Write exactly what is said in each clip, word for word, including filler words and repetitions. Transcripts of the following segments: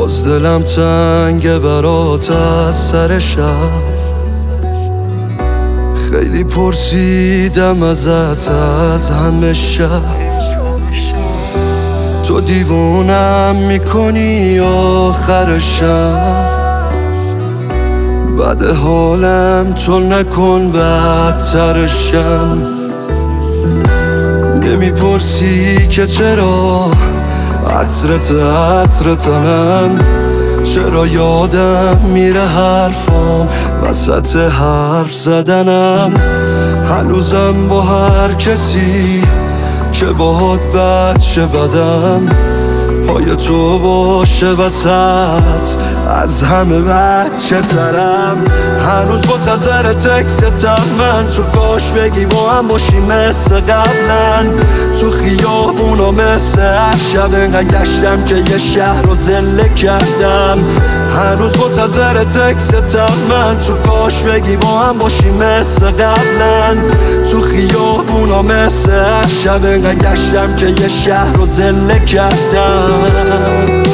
باز دلم تنگه برات از سر شب. خیلی پرسیدم ازت از همه شب، تو دیوونم میکنی آخر شب. بعد حالم تو نکن بدترشم. نمیپرسی که چرا عطرت عطرتنم، چرا یادم میره حرفام وسط حرف زدنم. هنوزم با هر کسی که باهات بد شه بدم، پای تو باشه وسط از همه بچه ترم. هنوز منتظر تکستم من، تو کاش بگی با هم باشیم مثل قبلا. تو خیابونا مثل هر شب انقدر گشتم که یه شهر رو زله کردم. هنوز منتظر تکستم من، تو کاش بگی با هم باشیم مثل قبلا. تو خیابونا مثل هر شب انقدر گشتم که یه شهر رو زله کردم.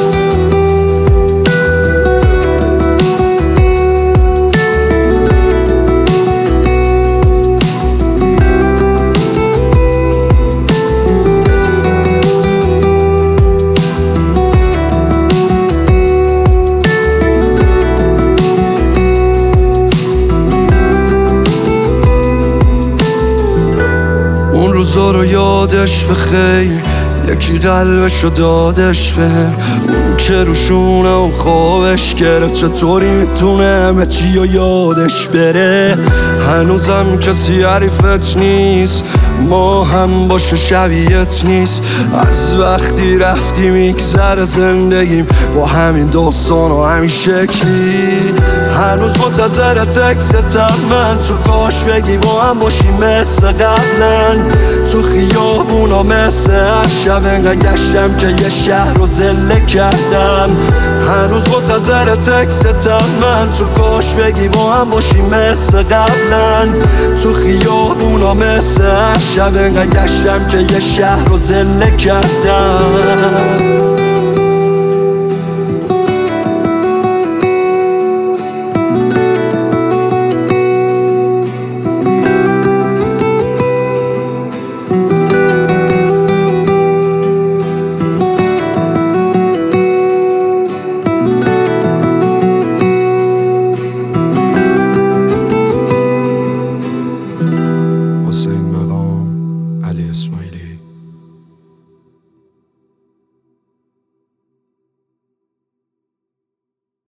اون روزا رو یادش بخیر، یکی قلبشو دادش بهم. اون که روشونه اون خوابش گرفت، چطوری میتونه همه چی رو یادش بره. هنوزم کسی حریفت نیست، ما هم باشه شبیهت نیست. از وقتی رفتی میگذره زندگیم با همین داستان و همین شکلی. هنوز منتظر تکستم من، تو کاش بگی با هم باشیم مثل قبلا. تو خیابونا مثل هر شب انقدر گشتم که یه شهر رو زله کردم. هنوز منتظر تکستم من، تو کاش بگی با هم باشیم مثل قبلا. تو خیابونا مثل هر شب انقدر گشتم که یه شهر رو زله کردم.